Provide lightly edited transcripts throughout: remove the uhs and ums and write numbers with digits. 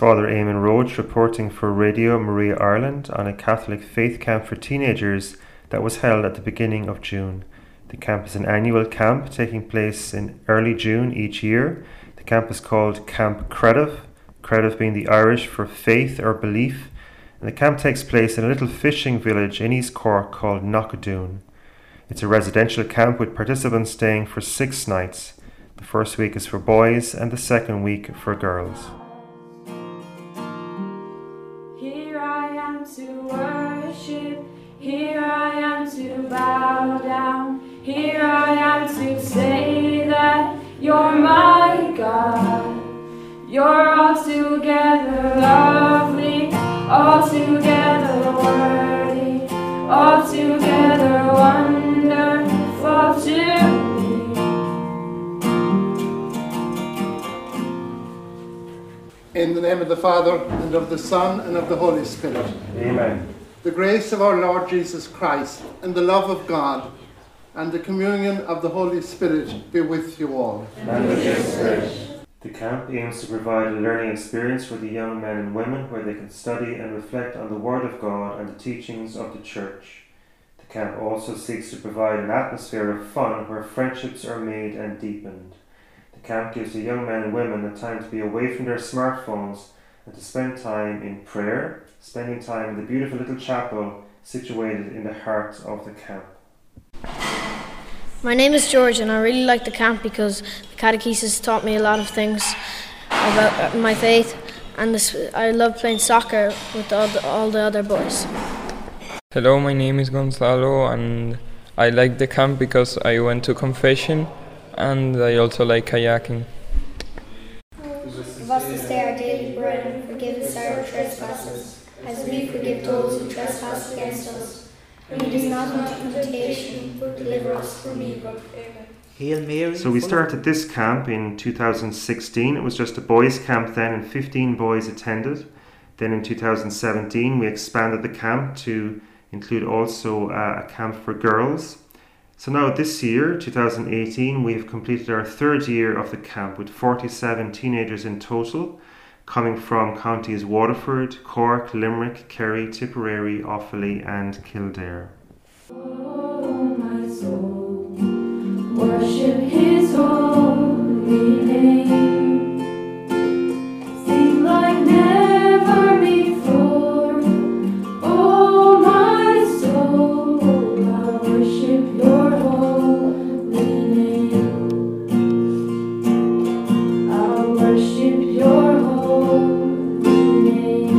Father Eamon Roach reporting for Radio Maria Ireland on a Catholic faith camp for teenagers that was held at the beginning of June. The camp is an annual camp taking place in early June each year. The camp is called Camp Creative, Creative being the Irish for faith or belief. And the camp takes place in a little fishing village in East Cork called Knockadoon. It's a residential camp with participants staying for 6 nights. The first week is for boys and the second week for girls. Here I am to worship, here I am to bow down, here I am to say that you're my God. You're altogether lovely, altogether worthy, altogether wonderful to me. In the name of the Father, and of the Son, and of the Holy Spirit. Amen. The grace of our Lord Jesus Christ, and the love of God, and the communion of the Holy Spirit be with you all. And with your spirit. The camp aims to provide a learning experience for the young men and women where they can study and reflect on the Word of God and the teachings of the Church. The camp also seeks to provide an atmosphere of fun where friendships are made and deepened. The camp gives the young men and women a time to be away from their smartphones and to spend time in prayer, spending time in the beautiful little chapel situated in the heart of the camp. My name is George and I really like the camp because the catechesis taught me a lot of things about my faith, and I love playing soccer with all the other boys. Hello, my name is Gonzalo and I like the camp because I went to confession and I also like kayaking. Give us this day our daily bread, and forgive us our trespasses, as we forgive those who trespass against us. And lead us not into temptation, but deliver us from evil. Amen. Hail Mary. So we started this camp in 2016. It was just a boys' camp then, and 15 boys attended. Then in 2017 we expanded the camp to include also a camp for girls. So now this year, 2018, we have completed our 3rd year of the camp with 47 teenagers in total, coming from counties Waterford, Cork, Limerick, Kerry, Tipperary, Offaly and Kildare. Oh, my soul, worship His holy name. Sing like never before. Oh, my soul, I worship Your holy name. I worship Your holy name.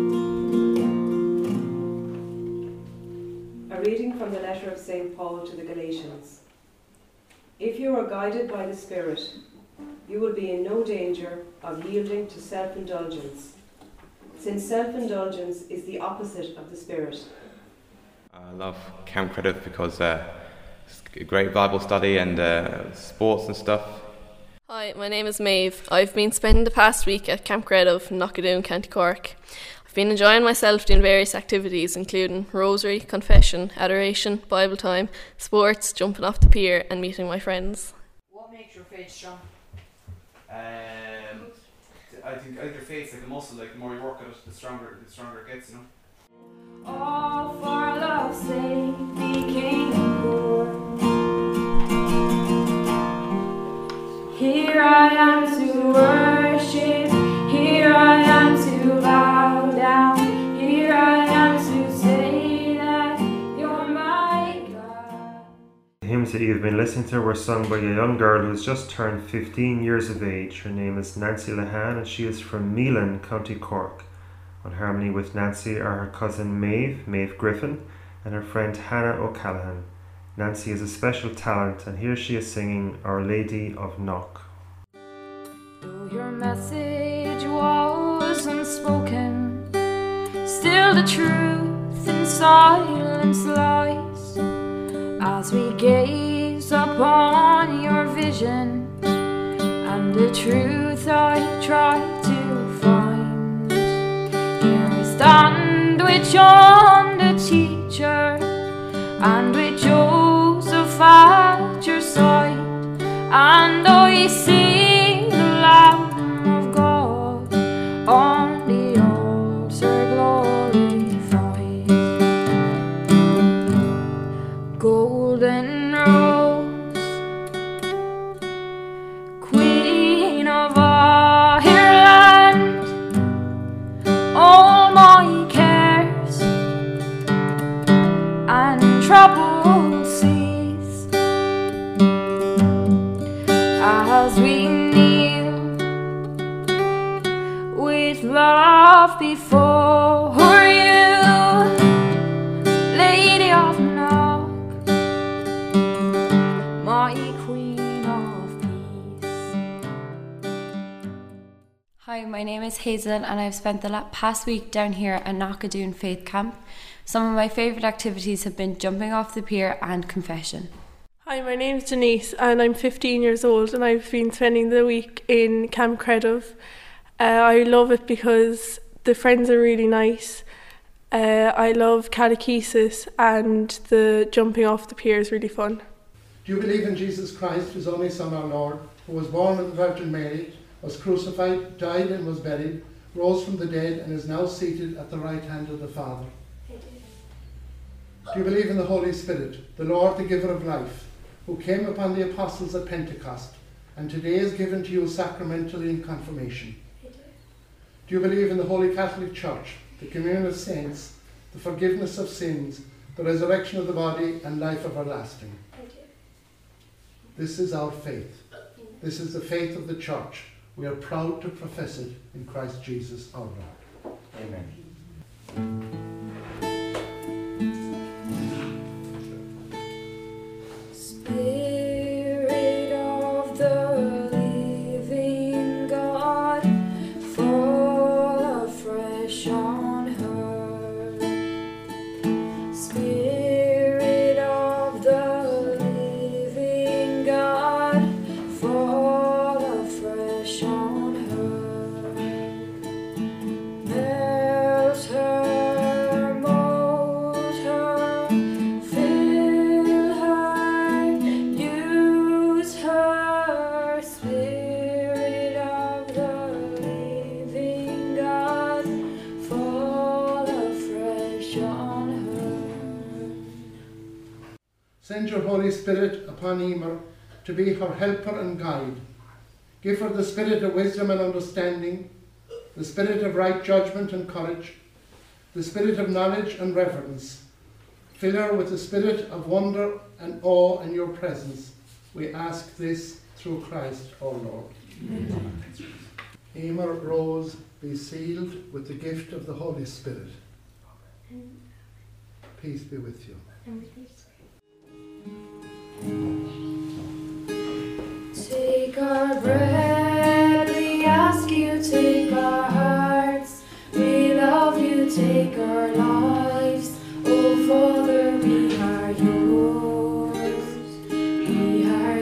A reading from the letter of St. Paul to the Galatians. If you are guided by the Spirit, you will be in no danger of yielding to self-indulgence, since self-indulgence is the opposite of the Spirit. I love Camp Creative because it's a great Bible study and sports and stuff. Hi, my name is Maeve. I've been spending the past week at Camp Creative in Knockadoon, County Cork. I've been enjoying myself doing various activities including rosary, confession, adoration, Bible time, sports, jumping off the pier and meeting my friends. What makes your faith strong? I think your faith's like a muscle, like the more you work at it, the stronger it gets, you know. All for love's sake became poor. Here I am to worship, here I am to bow down, here I am to say that You're my God. The hymns that you've been listening to were sung by a young girl who has just turned 15 years of age. Her name is Nancy Lahan and she is from Meelan, County Cork. On harmony with Nancy are her cousin Maeve Griffin, and her friend Hannah O'Callaghan. Nancy is a special talent, and here she is singing Our Lady of Knock. Though your message was unspoken, still the truth in silence lies. As we gaze upon your vision, and the truth I try to find, here I stand with John the teacher, and with Joseph at your side, and I see the Lamb of God on off before you, Lady of Knock, my Queen of Peace. Hi, my name is Hazel and I've spent the past week down here at Knockadoon Faith Camp. Some of my favourite activities have been jumping off the pier and confession. Hi, my name's Denise and I'm 15 years old and I've been spending the week in Camp Credoff. I love it because the friends are really nice. I love catechesis and the jumping off the pier is really fun. Do you believe in Jesus Christ, his only Son, our Lord, who was born of the Virgin Mary, was crucified, died and was buried, rose from the dead and is now seated at the right hand of the Father? Do you believe in the Holy Spirit, the Lord, the giver of life, who came upon the apostles at Pentecost and today is given to you sacramentally in confirmation? Do you believe in the Holy Catholic Church, the communion of saints, the forgiveness of sins, the resurrection of the body and life everlasting? This is our faith. This is the faith of the Church. We are proud to profess it in Christ Jesus our Lord. Amen. Spirit of the living God, fall afresh on her. Spirit of the living God, fall afresh on her. Melt her, mold her, fill her, use her. Spirit of the living God, fall afresh on her. Send your Holy Spirit upon Emer to be her helper and guide. Give her the spirit of wisdom and understanding, the spirit of right judgment and courage, the spirit of knowledge and reverence. Fill her with the spirit of wonder and awe in your presence. We ask this through Christ our Lord. Amen. Emer Rose, be sealed with the gift of the Holy Spirit. Peace be with you. Take our bread, we ask you, take our hearts. We love you, take our lives. Oh Father, we are yours. We are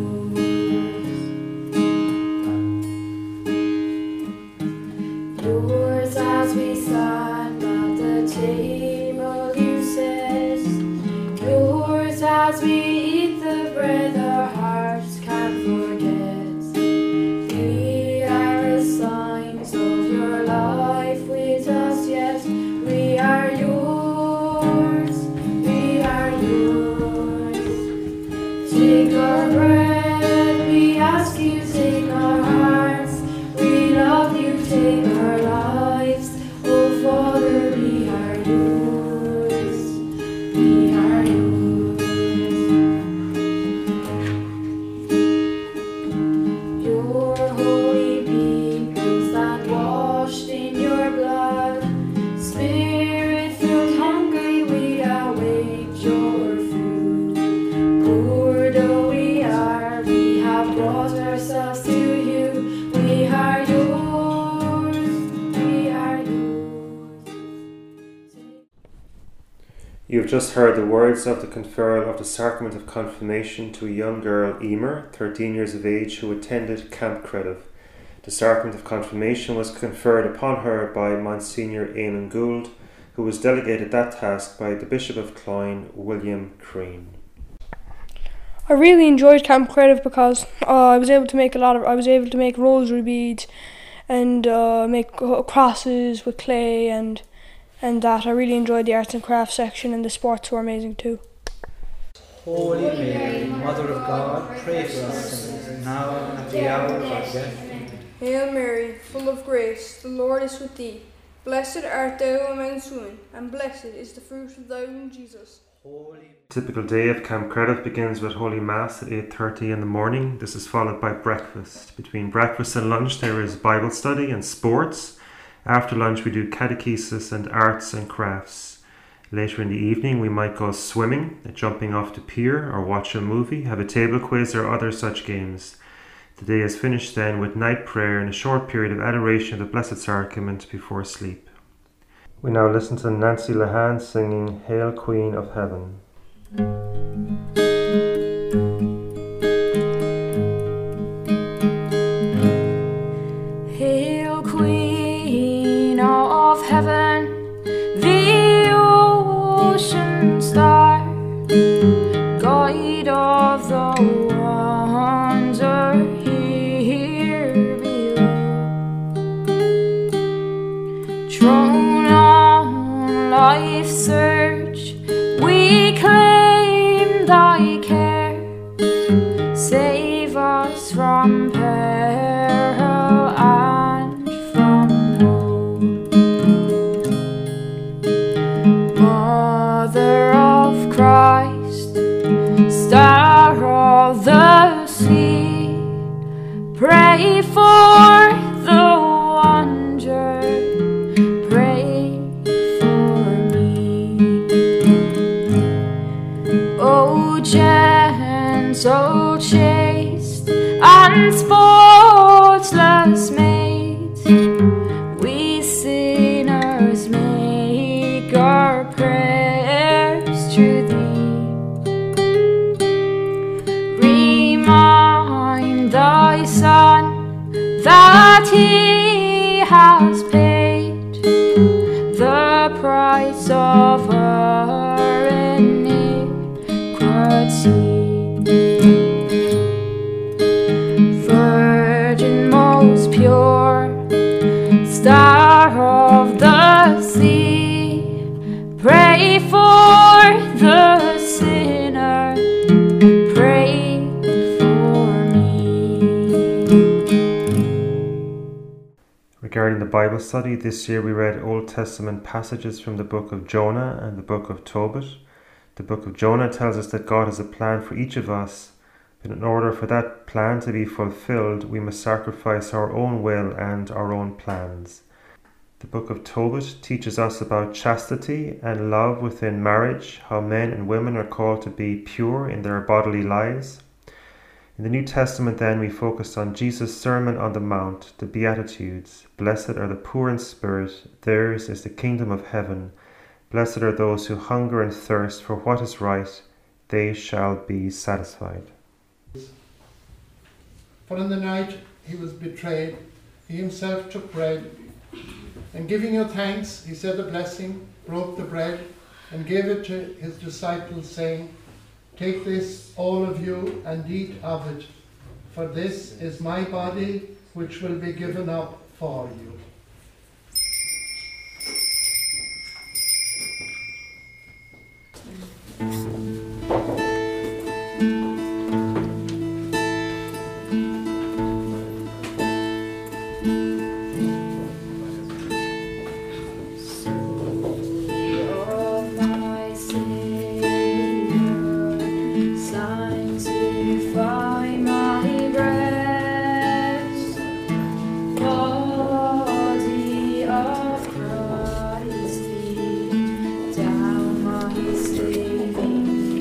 yours. Yours as we stand at the table, you said. Yours as we eat the bread our hearts can't forget. We are the signs of your life with us yet. We are yours, we are yours. Take our bread, we ask you, take our hearts. We love you, take our lives. Oh Father, we are yours, we are yours. Your holy people stand washed in your blood. Spirit-filled, hungry, we await your food. Poor though we are, we have brought ourselves to you. We are yours, we are yours. You have just heard the words of the conferral of the sacrament of confirmation to a young girl, Emer, 13 years of age, who attended Camp Credoff. The sacrament of confirmation was conferred upon her by Monsignor Eamon Gould, who was delegated that task by the Bishop of Cloyne, William Crean. I really enjoyed Camp Credoff because I was able to make rosary beads and make crosses with clay and that. I really enjoyed the arts and crafts section, and the sports were amazing too. Holy Mary, Mother of God, pray for us sinners, now and at the hour of our death. Hail Mary, full of grace, the Lord is with thee. Blessed art thou amongst women, and blessed is the fruit of thy womb, Jesus. Typical day of Camp Credoff begins with Holy Mass at 8:30 in the morning. This is followed by breakfast. Between breakfast and lunch there is Bible study and sports, After lunch we do catechesis and arts and crafts. Later in the evening we might go swimming, jumping off the pier, or watch a movie, have a table quiz or other such games. The day is finished then with night prayer and a short period of adoration of the Blessed Sacrament before sleep. We now listen to Nancy Lahan singing Hail Queen of Heaven. Hail Queen of Heaven, the ocean star, guide of the wander here below, thrown on life's search, we claim thy care. Save us from peril and from woe. Mother of Christ, Star of the sea, pray for the wanderer, pray for me. O gentle, chaste, and spotless maid, we sinners make our prayers to thee. Remind thy Son that he has paid the price of our iniquity. Virgin most pure, Star of the sea, pray for the sinner, pray for me. Regarding the Bible study, this year we read Old Testament passages from the book of Jonah and the book of Tobit. The book of Jonah tells us that God has a plan for each of us, but in order for that plan to be fulfilled, we must sacrifice our own will and our own plans. The book of Tobit teaches us about chastity and love within marriage, how men and women are called to be pure in their bodily lives. In the New Testament then we focused on Jesus' Sermon on the Mount, the Beatitudes. Blessed are the poor in spirit, theirs is the kingdom of heaven. Blessed are those who hunger and thirst for what is right, they shall be satisfied. For in the night he was betrayed, he himself took bread, and giving you thanks, he said a blessing, broke the bread, and gave it to his disciples, saying, Take this, all of you, and eat of it, for this is my body, which will be given up for you. Sanctify my breast, body of Christ, be down my saving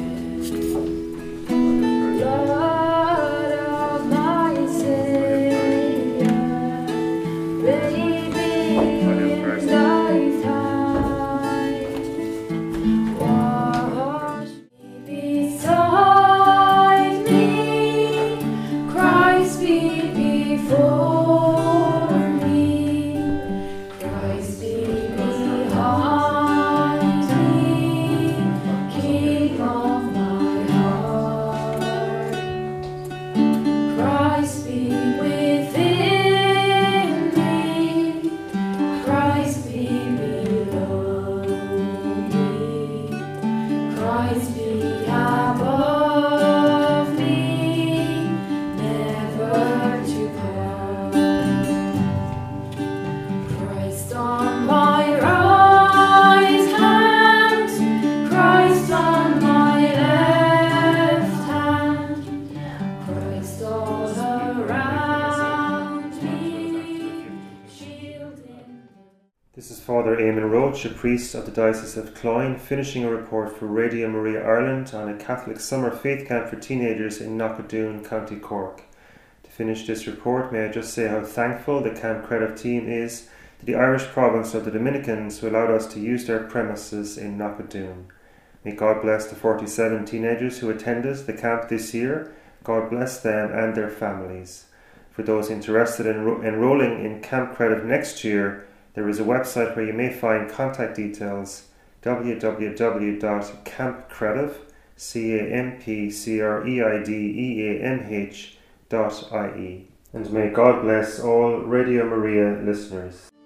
care. Blood of my Savior, baby in thy thigh, wash me beside me, Christ be before me, Christ be behind me, King of my heart, Christ be within me, Christ be below me, Christ be above me, never to part. Christ on my right hand, Christ on my left hand, Christ all around me, shield in This is Father Eamon Roach, a priest of the Diocese of Cloyne, finishing a report for Radio Maria Ireland on a Catholic summer faith camp for teenagers in Knockadoon, County Cork. To finish this report, may I just say how thankful the Camp Credit team is to the Irish province of the Dominicans who allowed us to use their premises in Knockadoon. May God bless the 47 teenagers who attended the camp this year. God bless them and their families. For those interested in enrolling in Camp Credit next year, there is a website where you may find contact details: www.campcredeamh.ie. And may God bless all Radio Maria listeners.